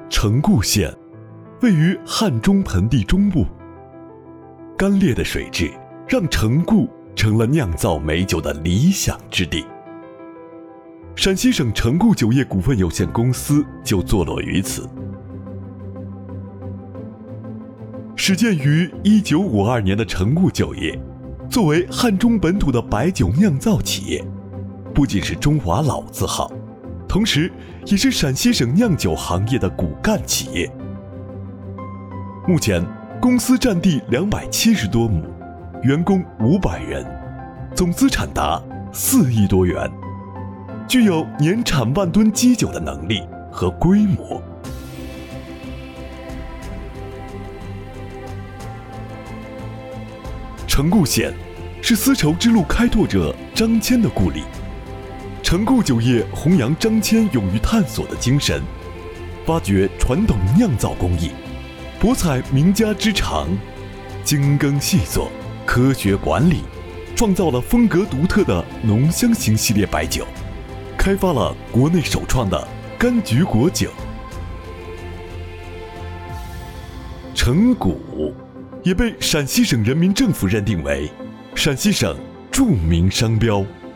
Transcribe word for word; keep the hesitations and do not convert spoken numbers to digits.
成固县位于汉中盆地中部，干裂的水质让成固成了酿造美酒的理想之地。陕西省成固酒业股份有限公司就坐落于此。始建于一九五二年的成固酒业，作为汉中本土的白酒酿造企业，不仅是中华老字号，同时也是陕西省酿酒行业的骨干企业。目前，公司占地两百七十多亩，员工五百人，总资产达四亿多元，具有年产万吨基酒的能力和规模。成固县是丝绸之路开拓者张骞的故里，成固酒业弘扬张骞勇于探索的精神，发掘传统酿造工艺，博采名家之长，精耕细作，科学管理，创造了风格独特的浓香型系列白酒，开发了国内首创的柑橘果酒。成固也被陕西省人民政府认定为陕西省著名商标。